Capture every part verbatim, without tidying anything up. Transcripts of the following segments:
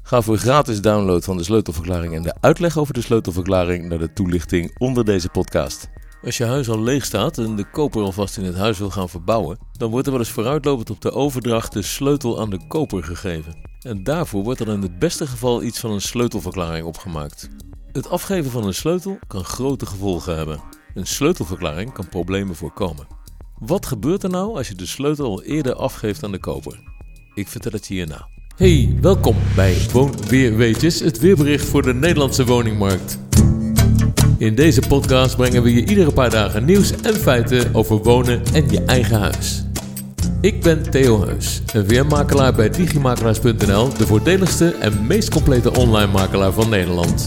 Ga voor gratis download van de sleutelverklaring en de uitleg over de sleutelverklaring naar de toelichting onder deze podcast. Als je huis al leeg staat en de koper alvast in het huis wil gaan verbouwen, dan wordt er wel eens vooruitlopend op de overdracht de sleutel aan de koper gegeven. En daarvoor wordt er in het beste geval iets van een sleutelverklaring opgemaakt. Het afgeven van een sleutel kan grote gevolgen hebben. Een sleutelverklaring kan problemen voorkomen. Wat gebeurt er nou als je de sleutel al eerder afgeeft aan de koper? Ik vertel het je hierna. Hey, welkom bij Woonweerweetjes, het weerbericht voor de Nederlandse woningmarkt. In deze podcast brengen we je iedere paar dagen nieuws en feiten over wonen en je eigen huis. Ik ben Theo Heus, een weermakelaar bij Digimakelaars punt n l, de voordeligste en meest complete online makelaar van Nederland.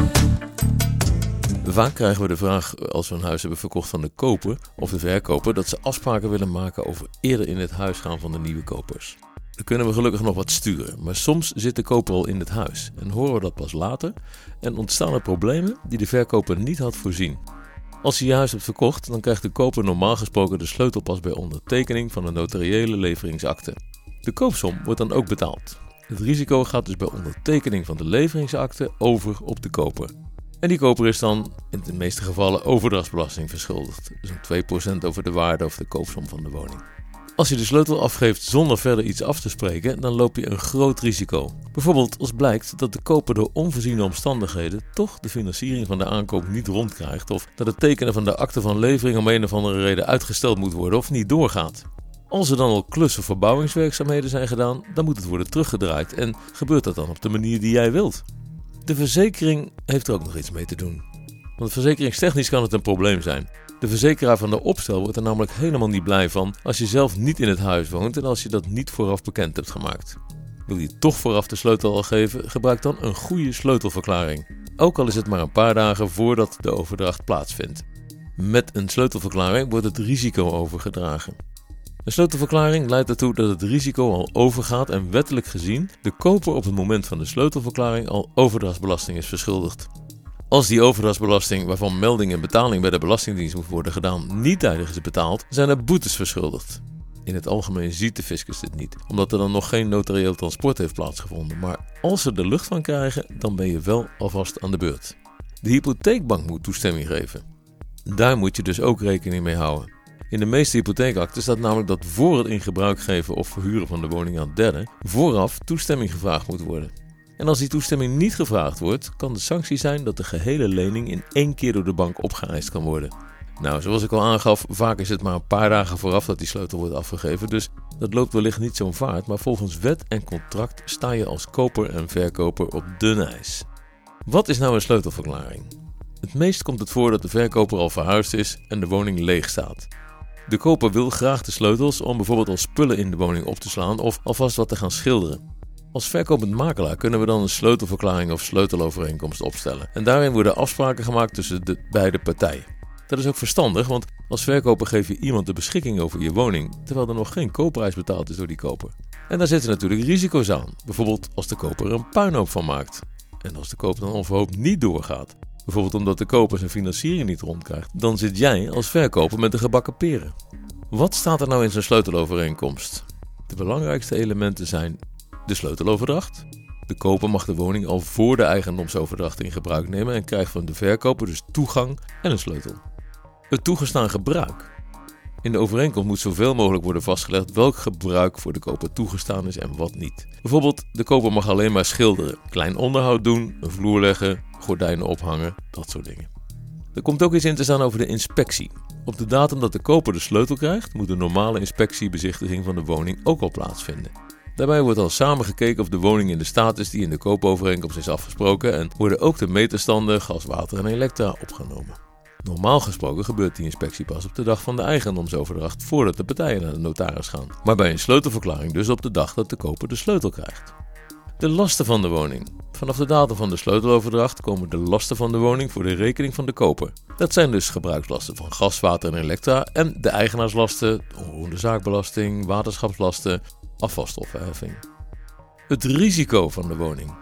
Vaak krijgen we de vraag, als we een huis hebben verkocht van de koper of de verkoper, dat ze afspraken willen maken over eerder in het huis gaan van de nieuwe kopers. Dan kunnen we gelukkig nog wat sturen, maar soms zit de koper al in het huis en horen we dat pas later en ontstaan er problemen die de verkoper niet had voorzien. Als je je huis hebt verkocht, dan krijgt de koper normaal gesproken de sleutel pas bij ondertekening van een notariële leveringsakte. De koopsom wordt dan ook betaald. Het risico gaat dus bij ondertekening van de leveringsakte over op de koper. En die koper is dan in de meeste gevallen overdrachtsbelasting verschuldigd, dus een twee procent over de waarde of de koopsom van de woning. Als je de sleutel afgeeft zonder verder iets af te spreken, dan loop je een groot risico. Bijvoorbeeld als blijkt dat de koper door onvoorziene omstandigheden toch de financiering van de aankoop niet rondkrijgt of dat het tekenen van de akte van levering om een of andere reden uitgesteld moet worden of niet doorgaat. Als er dan al klus- of verbouwingswerkzaamheden zijn gedaan, dan moet het worden teruggedraaid en gebeurt dat dan op de manier die jij wilt. De verzekering heeft er ook nog iets mee te doen. Want verzekeringstechnisch kan het een probleem zijn. De verzekeraar van de opstel wordt er namelijk helemaal niet blij van als je zelf niet in het huis woont en als je dat niet vooraf bekend hebt gemaakt. Wil je toch vooraf de sleutel al geven, gebruik dan een goede sleutelverklaring. Ook al is het maar een paar dagen voordat de overdracht plaatsvindt. Met een sleutelverklaring wordt het risico overgedragen. Een sleutelverklaring leidt ertoe dat het risico al overgaat en wettelijk gezien de koper op het moment van de sleutelverklaring al overdrachtsbelasting is verschuldigd. Als die overdrachtsbelasting, waarvan melding en betaling bij de Belastingdienst moet worden gedaan, niet tijdig is betaald, zijn er boetes verschuldigd. In het algemeen ziet de fiscus dit niet, omdat er dan nog geen notarieel transport heeft plaatsgevonden. Maar als ze er lucht van krijgen, dan ben je wel alvast aan de beurt. De hypotheekbank moet toestemming geven. Daar moet je dus ook rekening mee houden. In de meeste hypotheekakten staat namelijk dat voor het in gebruik geven of verhuren van de woning aan derden vooraf toestemming gevraagd moet worden. En als die toestemming niet gevraagd wordt, kan de sanctie zijn dat de gehele lening in één keer door de bank opgeëist kan worden. Nou, zoals ik al aangaf, vaak is het maar een paar dagen vooraf dat die sleutel wordt afgegeven, dus dat loopt wellicht niet zo'n vaart, maar volgens wet en contract sta je als koper en verkoper op dun ijs. Wat is nou een sleutelverklaring? Het meest komt het voor dat de verkoper al verhuisd is en de woning leeg staat. De koper wil graag de sleutels om bijvoorbeeld al spullen in de woning op te slaan of alvast wat te gaan schilderen. Als verkopend makelaar kunnen we dan een sleutelverklaring of sleutelovereenkomst opstellen. En daarin worden afspraken gemaakt tussen de beide partijen. Dat is ook verstandig, want als verkoper geef je iemand de beschikking over je woning, terwijl er nog geen koopprijs betaald is door die koper. En daar zitten natuurlijk risico's aan. Bijvoorbeeld als de koper er een puinhoop van maakt. En als de koper dan onverhoopt niet doorgaat. Bijvoorbeeld omdat de koper zijn financiering niet rondkrijgt. Dan zit jij als verkoper met de gebakken peren. Wat staat er nou in zo'n sleutelovereenkomst? De belangrijkste elementen zijn de sleuteloverdracht. De koper mag de woning al voor de eigendomsoverdracht in gebruik nemen en krijgt van de verkoper dus toegang en een sleutel. Het toegestaan gebruik. In de overeenkomst moet zoveel mogelijk worden vastgelegd welk gebruik voor de koper toegestaan is en wat niet. Bijvoorbeeld, de koper mag alleen maar schilderen, klein onderhoud doen, een vloer leggen, gordijnen ophangen, dat soort dingen. Er komt ook iets in te staan over de inspectie. Op de datum dat de koper de sleutel krijgt, moet de normale inspectiebezichtiging van de woning ook al plaatsvinden. Daarbij wordt al samen gekeken of de woning in de staat is die in de koopovereenkomst is afgesproken en worden ook de meterstanden, gas, water en elektra opgenomen. Normaal gesproken gebeurt die inspectie pas op de dag van de eigendomsoverdracht voordat de partijen naar de notaris gaan. Maar bij een sleutelverklaring dus op de dag dat de koper de sleutel krijgt. De lasten van de woning. Vanaf de datum van de sleuteloverdracht komen de lasten van de woning voor de rekening van de koper. Dat zijn dus gebruikslasten van gas, water en elektra en de eigenaarslasten, de zaakbelasting, waterschapslasten, afvalstoffenheffing. Het risico van de woning.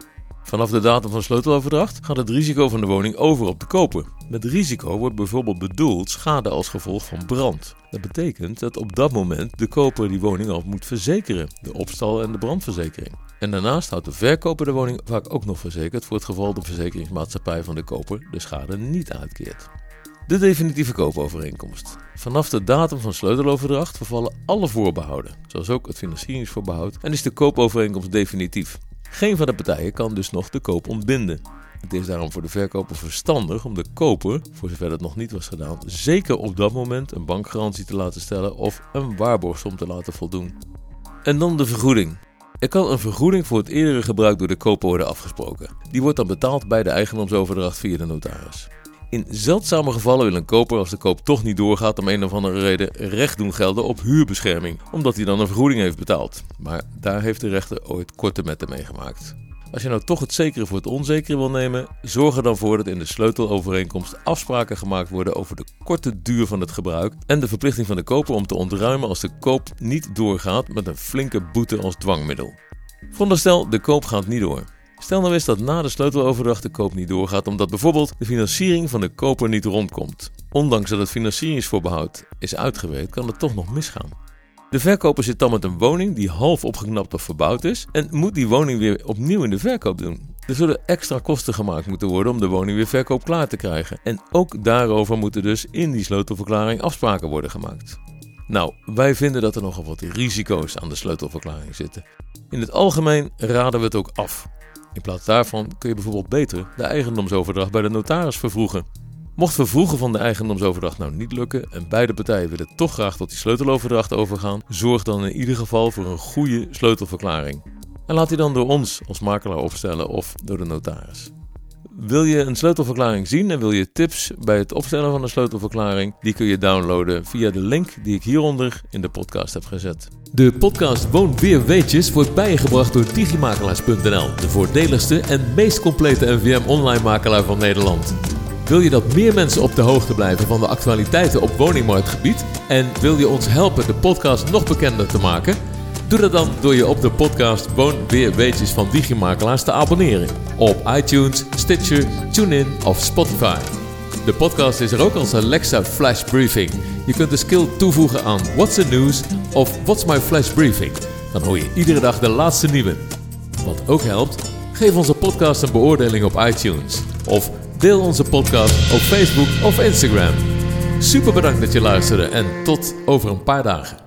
Vanaf de datum van sleuteloverdracht gaat het risico van de woning over op de koper. Met risico wordt bijvoorbeeld bedoeld schade als gevolg van brand. Dat betekent dat op dat moment de koper die woning al moet verzekeren, de opstal- en de brandverzekering. En daarnaast houdt de verkoper de woning vaak ook nog verzekerd voor het geval de verzekeringsmaatschappij van de koper de schade niet uitkeert. De definitieve koopovereenkomst. Vanaf de datum van sleuteloverdracht vervallen alle voorbehouden, zoals ook het financieringsvoorbehoud, en is de koopovereenkomst definitief. Geen van de partijen kan dus nog de koop ontbinden. Het is daarom voor de verkoper verstandig om de koper, voor zover dat nog niet was gedaan, zeker op dat moment een bankgarantie te laten stellen of een waarborgsom te laten voldoen. En dan de vergoeding. Er kan een vergoeding voor het eerdere gebruik door de koper worden afgesproken. Die wordt dan betaald bij de eigendomsoverdracht via de notaris. In zeldzame gevallen wil een koper, als de koop toch niet doorgaat om een of andere reden, recht doen gelden op huurbescherming, omdat hij dan een vergoeding heeft betaald. Maar daar heeft de rechter ooit korte metten mee gemaakt. Als je nou toch het zekere voor het onzekere wil nemen, zorg er dan voor dat in de sleutelovereenkomst afspraken gemaakt worden over de korte duur van het gebruik en de verplichting van de koper om te ontruimen als de koop niet doorgaat met een flinke boete als dwangmiddel. Veronderstel, de koop gaat niet door. Stel nou eens dat na de sleuteloverdracht de koop niet doorgaat omdat bijvoorbeeld de financiering van de koper niet rondkomt. Ondanks dat het financieringsvoorbehoud is uitgewerkt, kan het toch nog misgaan. De verkoper zit dan met een woning die half opgeknapt of verbouwd is en moet die woning weer opnieuw in de verkoop doen. Er zullen extra kosten gemaakt moeten worden om de woning weer verkoopklaar te krijgen. En ook daarover moeten dus in die sleutelverklaring afspraken worden gemaakt. Nou, wij vinden dat er nogal wat risico's aan de sleutelverklaring zitten. In het algemeen raden we het ook af. In plaats daarvan kun je bijvoorbeeld beter de eigendomsoverdracht bij de notaris vervroegen. Mocht vervroegen van de eigendomsoverdracht nou niet lukken en beide partijen willen toch graag tot die sleuteloverdracht overgaan, zorg dan in ieder geval voor een goede sleutelverklaring. En laat die dan door ons als makelaar opstellen of door de notaris. Wil je een sleutelverklaring zien en wil je tips bij het opstellen van een sleutelverklaring? Die kun je downloaden via de link die ik hieronder in de podcast heb gezet. De podcast Woon Weer Weetjes wordt bijgebracht door Digimakelaars punt n l, de voordeligste en meest complete N V M online makelaar van Nederland. Wil je dat meer mensen op de hoogte blijven van de actualiteiten op woningmarktgebied en wil je ons helpen de podcast nog bekender te maken? Doe dat dan door je op de podcast Woon Weer Weetjes van Digimakelaars te abonneren op iTunes, Stitcher, TuneIn of Spotify. De podcast is er ook als Alexa Flash Briefing. Je kunt de skill toevoegen aan What's the News of What's my Flash Briefing. Dan hoor je iedere dag de laatste nieuwe. Wat ook helpt, geef onze podcast een beoordeling op iTunes of deel onze podcast op Facebook of Instagram. Super bedankt dat je luisterde en tot over een paar dagen.